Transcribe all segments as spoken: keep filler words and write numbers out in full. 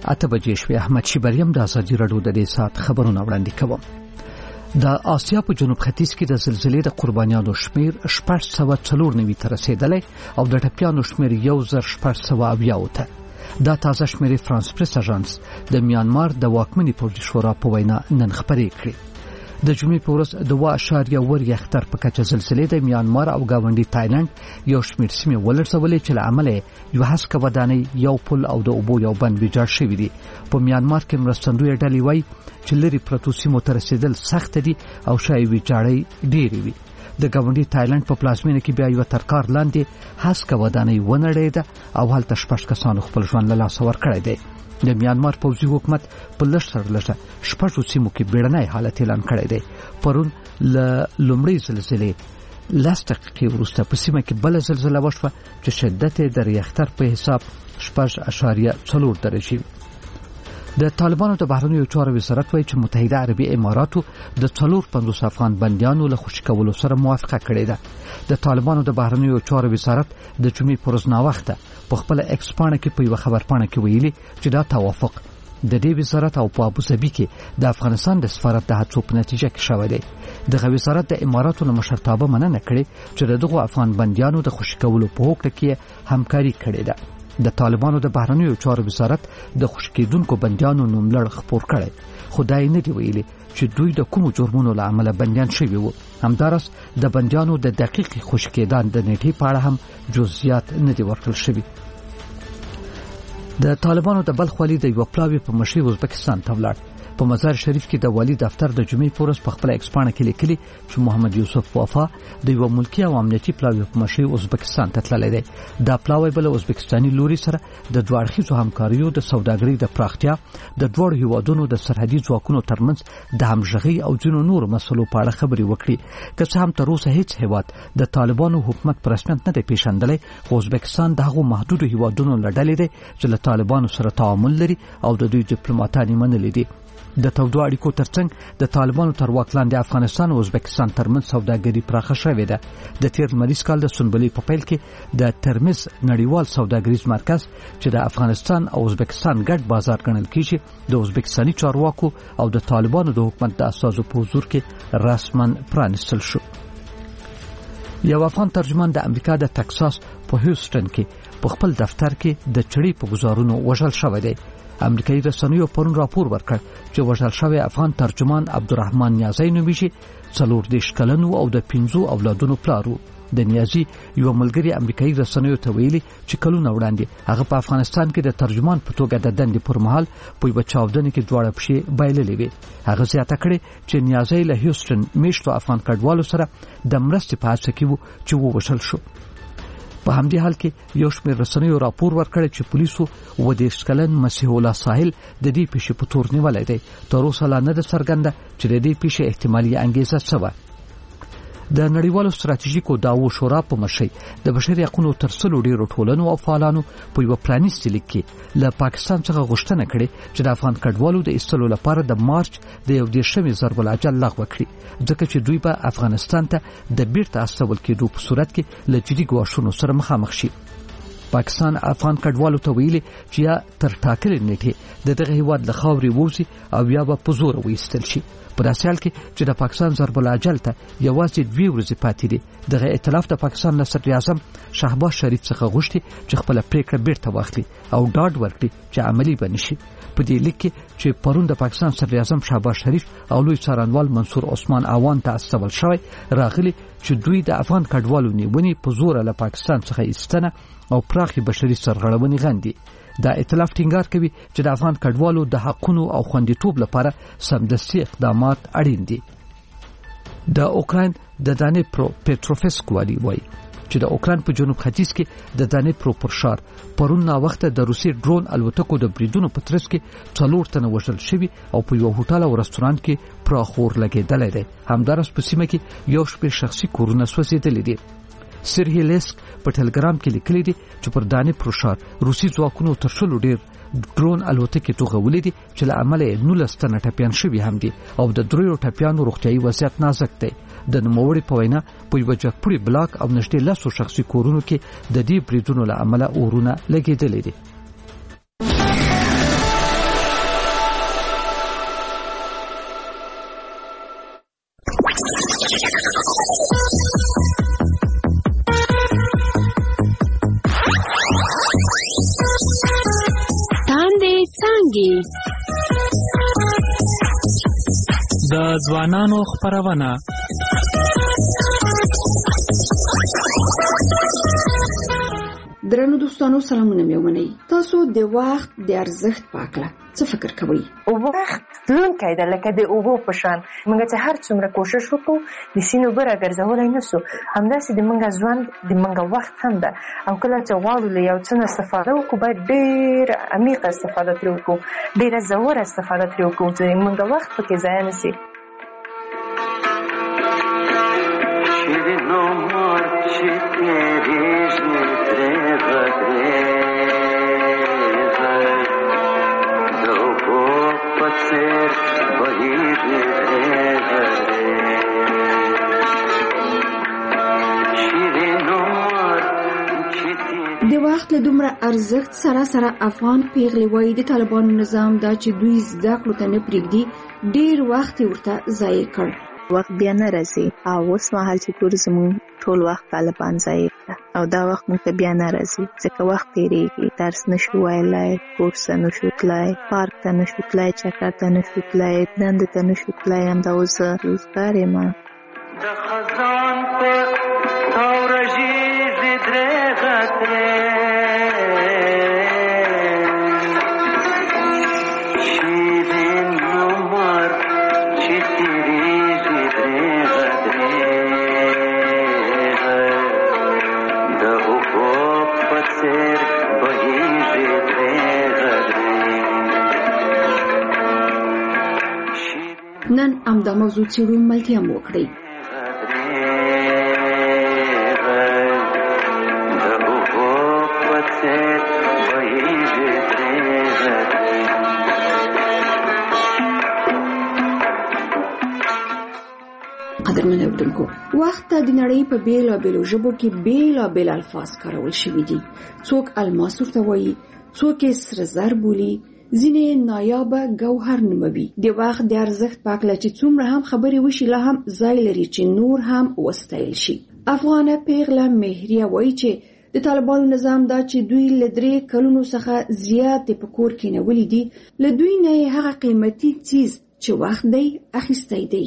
اته بجې شوې. احمد شیبریم د ازادي راډیو د دې سات خبرونه وړاندې کوم. د آسیا په جنوب ختیځ کې د زلزلې د قربانیانو شمیر شپږ سوه څلور نوي ته رسیدلی او د ټپیانو شمیر یو زر شپږ سوه اویا ته. دا تازه شمیر فرانس پریس اژانس د میانمار د واکمنې پوځي شورا په وینا نن خبرې کړې. د جمعې په ورځ د اوه اعشاریه اوه ریختر په کچه زلزلې د میانمار او ګاونډي تایلند یو شمیر سیمې ولړزولې چې له امله یو هسکه ودانۍ، یو پل او د اوبو یو بند ویجاړ شوي دي. په میانمار کې مرستندویه ډلې وایي چې لرې پرتو سیمو ته رسیدل سخت دي او شاید ویجاړۍ ډېرې وي. د ګاونډي تایلند په پلازمینه کې بیا یو ترکار لاندې هسکه ودانۍ ونړېده او هلته شپږ کسانو خپل ژوند له لاسه ورکړی دی. د میانمار پوځي حکومت په لږ تر لږه شپږو سیمو کې بیړنی حالت اعلان کړی دی. پرون له لومړۍ زلزلې لس دقیقې وروسته په سیمه کې بله زلزله وشوه چې شدت یې د ریختر په حساب شپږ اعشاریه څلور درجې. د طالبانو د بهرنیو چارو وزارت وایي چې متحده عربي اماراتو د څلور پنځوس افغان بندیانو له خوشي کولو سره موافقه کړې ده. د طالبانو د بهرنیو چارو وزارت د جمعې په ورځ ناوخته په خپله ایکس پاڼه کې په یوه خبرپاڼه کې ویلي چې دا توافق د دې وزارت او په ابوظبي کې د افغانستان د سفارت د هڅو په نتیجه کې شوی دی. دغه وزارت د اماراتو له مشرتابه مننه کړې چې د دغو افغان بندیانو د خوشي کولو په هوکړه کې همکاري کړې ده. د طالبانو د بهرنیو چارو وزارت د خوشي کېدونکو بندیانو نوملړ خپور کړی، خو دا یې نه دي ویلي چې دوی د کومو جرمونو له امله بندیان شوي وو. همداراز د بندیانو د دقیقې خوشي کېدان د نیټې په اړه هم جزئیات نه دي ورکړل شوي. د طالبانو د بلخ والي د یوه پلاوي په مشرۍ ازبکستان ته ولاړ. په مزار شریف کې د والي دفتر د جمعې په ورځ په خپله ایکس پاڼه کې لیکلي چې محمد یوسف وفا د یوه ملکي او امنیتي پلاوي په مشرۍ ازبکستان ته تللی دی. دا پلاوی به له ازبکستاني لوري سره د دوه اړخیزو همکاریو د سوداګرۍ د پراختیا، د دواړو هیوادونو د سرحدي ځواکونو ترمنځ د همغږۍ او ځینو نورو مسلو په اړه خبرې وکړي. که څه هم تر اوسه هیڅ هیواد د طالبانو حکومت په رسمیت نه دی پیژندلی، خو ازبکستان د هغو محدودو هیوادونو له ډلې دی چې له طالبانو سره تعامل لري او د دوی ډیپلوماتان یې منلي دي. د تودو اړیکو ترڅنګ د طالبانو تر واک لاندې افغانستان او ازبکستان ترمنځ سوداګري پراخه شوې ده. د تیر لمریز کال د سنبلې په پیل کې د ترمز نړیوال سوداګریز مرکز چې د افغانستان او ازبکستان ګډ بازار ګڼل کېږي د ازبکستاني چارواکو او د طالبانو د حکومت د استازو په حضور کې رسما پرانیستل شو. یو افغان ترجمان د امریکا د ټکساس په هیوستن کې په خپل دفتر کې د چړې په گزارونو وژل شوی دی. امریکایي رسنیو پرون راپور ورکړ چې وژل شوی افغان ترجمان عبدالرحمن نیازی نومیږي. څلور دېرش کلن او د پنځو اولادونو پلار و. د نیازي یو ملګري امریکایي رسنیو ته ویلي چې کلونه وړاندې هغه په افغانستان کې د ترجمان په توګه د دندې پر مهال په یوه چاودنه کې دواړه پښې بایللې وې. هغه زیاته کړې چې نیازی له هیوستن میشتو افغان کډوالو سره د مرستې په هڅه کې و چې ووژل شو. په همدې حال کې یو شمېر رسنیو راپور ورکړی چې پولیسو اووه دېرش کلن مسیح الله ساحل د دې پیښې په تور نیولی دی. تر اوسه لا نه ده څرګنده چې د دې پیښې احتمالي انګیزه څه وه. د نړیوالو ستراتیژیکو دعوو شورا په مشرۍ د بشري حقونو تر سلو ډېرو ټولنو او فعالانو په یوه پرانیستي لیک کې له پاکستان څخه غوښتنه کړې چې د افغان کډوالو د ایستلو لپاره د مارچ د یو دېرشمې ضرب العجل لغوه کړي، ځکه چې دوی به افغانستان ته د بیرته استول کېدو په صورت کې له جدي ګواښونو سره مخامخ شي. پاکستان افغان کډوالو ته ویلي چې یا تر ټاکلې نیټې د دغه هیواد له خاورې ووځي او یا به په زوره وایستل شي. په داسې حال کې چې د پاکستان ضرب العجل ته یوازې دوې ورځې پاتې دي، دغه ائتلاف د پاکستان له صدراعظم شهباز شریف څخه غوښتي چې خپله پریکړه بیرته واخلي او ډاډ ورکړي چې عملي به نه شي. په دې لیک کې چې پرون د پاکستان صدراعظم شهباز شریف او لوی څارنوال منصور عثمان اعوان ته استول شوی راغلي چې دوی د افغان کډوالو نیونې په زوره له پاکستان څخه ایستنه او پراخې بشري سرغړونې غندي. دا ائتلاف ټینګار کوي چې د افغان کډوالو د حقونو او خوندیتوب لپاره سمدستي اقدامات اړین دي. د اوکراین د دانې پرو پټروفسک والی وایي چې د اوکراین په جنوب ختیځ کې د دانې پرو پر ښار پرون ناوخته د روسي ډرون الوتکو د بریدونو په ترڅ کې څلور تنه وژل شوي او په یو هوټل او رستورانت کې پراخ اور لګېدلی دی. همداراز په سیمه کې یو شمېر شخصي کورونه سوځېدلي دي. سرهی لیسک په ټلګرام کې لیکلي دي چې پر دانې پرو ښار روسي ځواکونو تر شلو ډېر ډرون الوتکې توغولې دي چې له امله یې نولس تنه ټپیان شوي هم دي او د دریو ټپیانو روغتیایي وضعیت نازک دی. د نوموړي په وینا په یوه جګپوړي بلاک او نږدې لسو شخصي کورونو کې د دې بریدونو له امله اورونه لګېدلي دي. تاندې څانګې د ځوانانو خپرونه. درنو دوستانو سلامونه مې ومنئ. تاسو د وخت د ارزښت په اړه څه فکر کوئ؟ وخت تلونکی دی لکه د اوبو په شان. موږ چې هر څومره کوشش وکړو د سیند اوبه راګرځولی نه سو، همداسې د موږ ژوند د موږ وخت هم ده. او کله چې غواړو له یو څه نه استفاده وکړو باید ډېره عمیقه استفاده ترې وکړو، ډېره ژوره استفاده ترې وکړو چې موږ وخت پکې ضایع نه سي. د وخت له دومره ارزښت سره سره افغان پیغلې وایي د طالبانو نظام دا چې دوی زده کړو ته نه پرېږدي ډېر وخت یې ورته ضایع کړ. وخت بیا نه راځي او اوس مهال چې ګورو زموږ ټول وخت طالبان ضایع کړه او دا وخت موږ ته بیا نه راځي ځکه وخت تېرېږي، درس نشو ویلی، کورس ته نشو تللی، پارک ته نشو تللی، چکر ته نشو تللی، دندې ته نشو تللی. همدا اوس زه روزګار یم. د خزان په تاورژیزې درېغه ترې شیرین عمر چې تېرېږي درېغه درېغه د اوبو په څېر بهېږي درېغه درېغه. نن همدا موضوع څېړو، ملتیا مو وکړئ. قدرمن اوریدونکو، وخت ته د نړۍ په بیلابیلو ژبو کې بیلابیل الفاظ کارول شوي دي. څوک الماس ورته وایي، څوک یې سره زر بولي، ځینې نایابه ګوهر نوموي. د وخت د ارزښت په اړه چې څومره هم خبرې وشي لا هم ځای لري چې نور هم وستایل شي. افغانه پیغله مهریه وایي چې د طالبانو نظام دا چې دوی له درې کلونو څخه زیات په کور کې نیولي دي، له دوی نه هغه قیمتي څیز چې وخت دی اخیستی دی.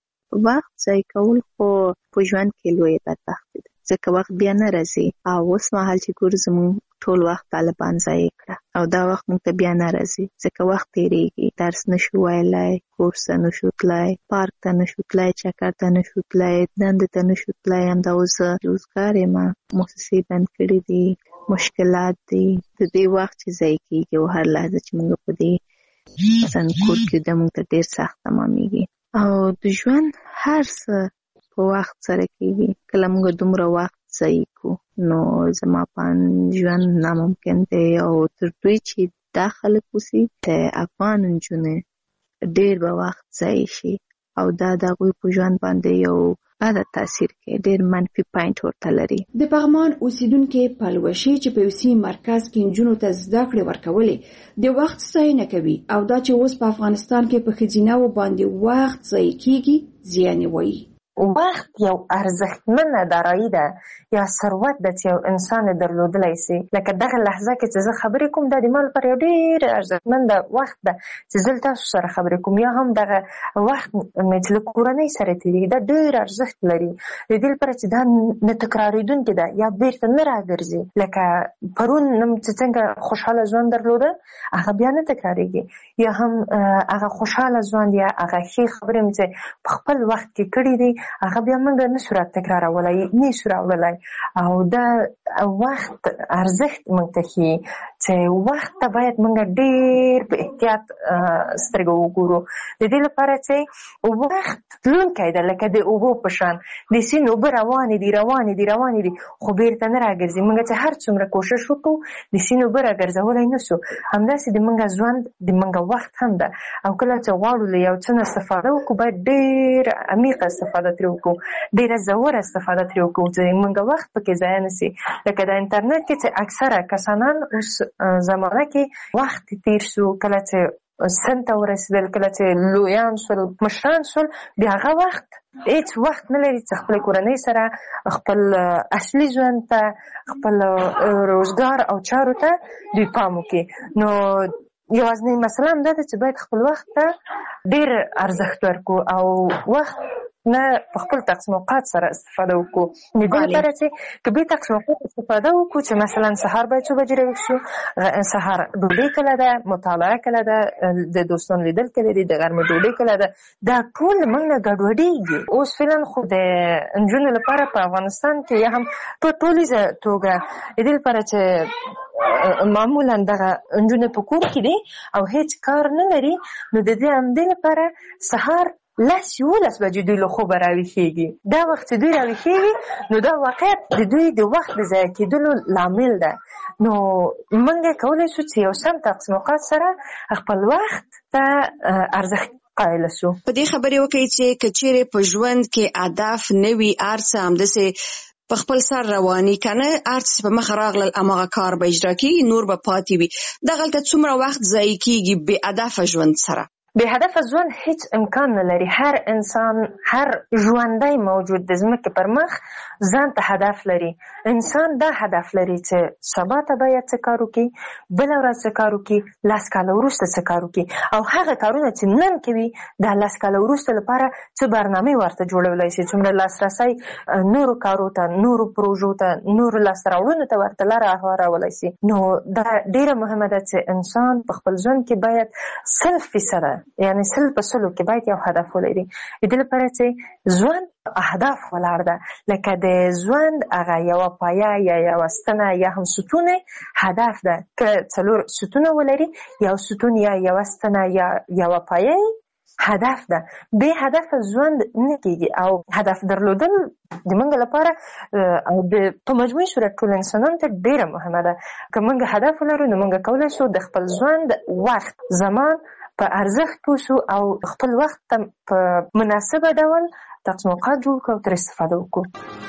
وخت ضایع کول خو په ژوند کې لویه بدبختي ده ځکه وخت بیا نه راځي او اوس مهال چې ګورو زموږ ټول وخت طالبان ضایع کړه او دا وخت موږ ته بیا نه راځي ځکه وخت تېرېږي، درس نشو ویلی، کورس ته نشو تللی، پارک ته نشو تللی، چکر ته نشو تللی، دندې ته نشو تللی. همدا اوس زه روزګار یم، موسسې بند کړي دي، مشکلات دي، د دې وخت چې ضایع کېږي او هر لحظه چې موږ په دې مثلا کور کې ده موږ ته ډېر سخت تمامېږي او د ژوند هر څه په وخت سره کېږي. کله موږ دومره وخت ضایع کړو نو زما په ژوند ناممکن دی او تر دوی چې دا خلک اوسي د افغان نجونې ډېر به وخت ضایع شي او دا د هغوی په ژوند باندې یو بده تاثیر کوي، ډېر منفي پاینټ ورته لري. د پغمان اوسیدونکې پلوشي چې په یوسي مرکز کې نجونو ته زده کړې ورکولې د وخت ستاینه کوي او دا چې اوس په افغانستان کې په ښځینه‌وو باندې وخت ضایع کېږي زیان یې وایي. وخت یو ارزښتمنه دارایی ده یا ثروت ده چې یو انسان درلودلی سي. لکه دغه لحظه کې چې زه خبرې کوم دا د ما لپاره یو ډېر ارزښتمنده وخت ده چې زه تاسو سره خبرې کوم، یا هم دغه وخت مې چې له کورنۍ سره تېرېږي دا ډېر ارزښت لري د دې لپاره چې دا نه تکرارېدونکې ده یا بېرته نه راګرځي. لکه پرون چې څنګه خوشحاله ژوند درلوده هغه بیا نه تکرارېږي، یا هم هغه خوشحاله ژوند یا هغه ښې خبرې مې چې په خپل وخت کې کړي دي هغه بیا موږ نه شو تکرارولی، نه شو راوړلی. او دا وخت ارزښت موږ ته ښیي چې وخت ته باید موږ ډېر په احتیاط سترګې وګورو د دې لپاره چې وخت تلونکی دی لکه د اوبو په شان. د سیند اوبه روانې دي روانې دي روانې دي خو بېرته نه راګرځي. موږ چې هر څومره کوشش وکړو د سیند اوبه راګرځولی نه سو، همداسې د موږ ژوند د موږ وخت هم ده. او کله چې غواړو له یو څه نه استفاده وکړو باید ډېر عمیقه استفاده ترې وکړو، ډېره ژوره استفاده ترې وکړو چې موږ وخت پکې ضایع نه سي. لکه د انټرنیټ کې چې اکثره کسانان اوس زمانه کې وخت تېر شو، کله چې سن ته ورسېدل، کله چې لویان شول، مشران شول، بیا هغه وخت هیڅ وخت نه لري چې خپل کورنۍ سره خپل اصلي ژوند ته، خپل روزګار او چارو ته دوی پام وکړي. نو یوازینی مسله هم دا ده چې باید خپل وخت ته ډېر ارزښت ورکړو او وخت نه په خپل تقسیم اوقات سره استفاده وکړو. د دې لپاره چې که بې تقسیم اوقات استفاده وکړو چې مثلا سهار باید څو بجې راویښ شو، سهار ډوډۍ کله ده، مطالعه کله ده، د دوستانو لیدل کله دي، د غرمې ډوډۍ کله ده، دا ټول موږ نه ګډوډېږي. اوس فعلا خو د نجونو لپاره په افغانستان کې یا هم په ټولیزه توګه د دې لپاره چې معمولا دغه نجونې په کور کې دي او هیڅ کار نه لري، نو د دې همدې لپاره سهار لس یولس بجې دوی له خوبه راویښېږي. دا وخت چې دوی راویښېږي نو دا واقعیت د دوی د وخت د ضایع کېدلو لامل ده. نو موږ کولی شو چې یو سم تقسیم اوقات سره خپل وخت ته ارزښت قایل شو. په دې خبرې وکړئ چې که چیرې په ژوند کې هدف نه وي، هر څه همداسې په خپل سر رواني کنه، هر څه په مخ راغلل هماغه کار به اجرا کېږي، نور به پاتې وي. دغلته څومره وخت ضایع کېږي بې هدفه ژوند سره؟ بې هدفه ژوند هیڅ امکان نه لري. هر انسان، هر ژوندی موجود د ځمکې پر مخ ځان ته هدف لري. انسان دا هدف لري چې سبا ته باید څه کار وکړي، بله ورځ څه کار وکړي، لس کاله وروسته څه کار وکړي، او هغه کارونه چې نن کوي دا لس کاله وروسته لپاره څه برنامې ورته جوړولی شي، څومره لاسرسی نورو کارو ته، نورو پروژو ته، نورو لاسته راوړنو ته ورته لاره هوارولی شي. نو دا ډېره مهمه ده چې انسان په خپل ژوند کې باید سل فیصده یعنی سل په سلو کې باید یو هدف ولري. د دې لپاره چې ژوند اهداف ولاړ ده، لکه د ژوند هغه یوه پایه یا یوه ستنه یا هم ستون هدف ده. که څلور ستونه ولري، یو ستون یا یوه ستنه یا یوه پایه هدف ده. بې هدف ژوند نه کېږي او هدف درلودل د موږ لپاره او د په مجموعي صورت ټول انسانانو ته ډېره مهمه ده. که موږ هدف ولرو نو موږ کولی شو د خپل ژوند وخت، زمان په ارزښت پوه شو او خپل وخت ته په مناسبه ډول تقسیم اوقات جوړ کړو او ترې استفاده وکړو.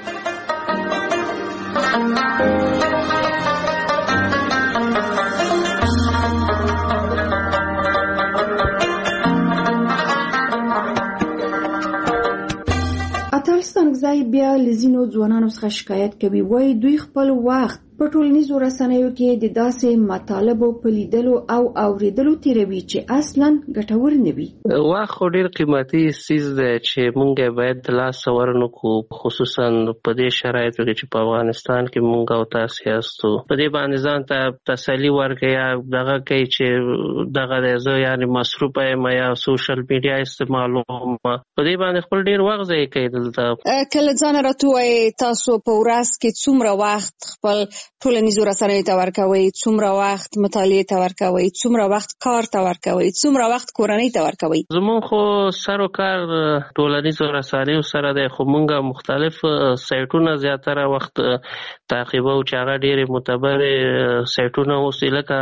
اتلستانګزی بیا له ځینو ځوانانو څخه شکایت کوي، وایي دوی خپل وخت په ټولنیزو رسنیو کې د داسې مطالبو په لیدلو او اوریدلو تیروي چې اصلا ګټور نه وي. وخت خو ډېر قیمتي څیز دی چې موږ باید د لاسه ورنکړو، خصوصا په دې شرایطو کې چې په افغانستان کې موږ او تاسې یاستو. په دې باندې ځان ته تسلي ورکړئ یا دغه کوي چې دغه دی زه یعنې مصروفه یم یا سوشل میډیا استعمالوم، په دې باندې خپل ډېر وخت ضایع کوي. دلته کله ځان راته ووایئ تاسو په ورځ کې څومره وخت خپل ټولنیزو رسنیو ته ورکوئ، څومره وخت مطالعې ته ورکوئ، څومره وخت کار ته ورکوئ، څومره وخت کورنۍ ته ورکوئ؟ زمونږ خو سر و کار ټولنیزو رسنیو سره دی، خو مونږ مختلف سایټونه زیاتره وخت تعقیبو چې هغه ډېرې معتبرې سایټونه اوس لکه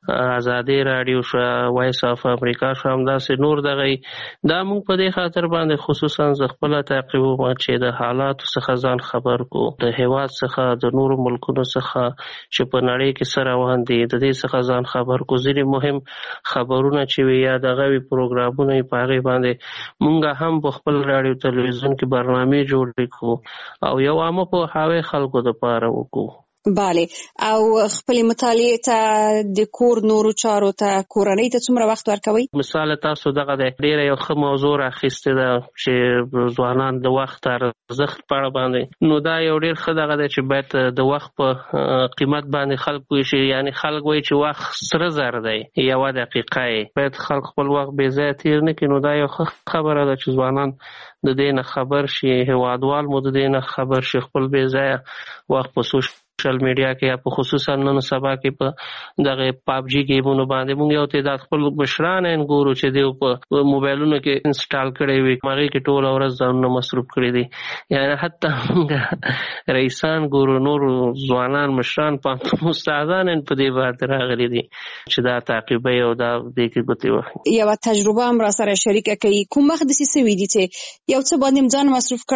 ازادي راډیو شو، وایس اف امریکا شو، همداسې نور دغه دا مونږ په دې خاطر باندې خصوصا زه خپله تعقیبوم چې د حالاتو څخه ځان خبر کړو، د هېواد څخه، د نورو ملکونو څخه چې په نړۍ کې څه روان دي د دې څخه ځان خبر کړو. ځینې مهم خبرونه چې وي یا دغه وي پروګرامونه یې په هغې باندې مونږ هم په خپل راډیو تلویزیون کې برنامې جوړې کړو او یو عامه پوهاوی خلکو دپاره وکړو. بله، او خپل مطالعې ته، د کور نورو چارو ته، کورنۍ ته څومره وخت ورکوئ؟ مثال تاسو دغه دی ډېره یو ښه موضوع راخیستې ده چې ځوانان د وخت ارزښت په اړه باندې، نو دا یو ډېر ښه دغه دی چې باید د وخت په قیمت باندې خلک پوه شي. یعنې خلک وایي چې وخت سره زر دی، یوه دقیقه یې باید خلک خپل وخت بې ځایه تېر نه کړي. نو دا یو ښه خبره ده چې ځوانان د دې نه خبر شي، هېوادوال مو د دې نه خبر شي، خپل بې ځایه وخت په سوشل میډیا کې یا په خصوصا نن سبا کې په دغه پابجي ګیمونو باندې موږ یو تعداد خپل مشران یې ګورو چې دوی په موبایلونو کې انسټال کړی وي، هغې کې ټوله ورځ ځانونه مصروف کړي دي. یعنې حتی موږ رئیسان ګورو، نور ځوانان مشران پوهنتون استادان یې په دې باندې راغلي دي چې دا تعقیبوي او دا دې کې ګوتې وهي. یوه تجربه هم را سره شریکه کوي، کوم وخت داسې سوي دي چې یو څه باندې ځان مصروف کړی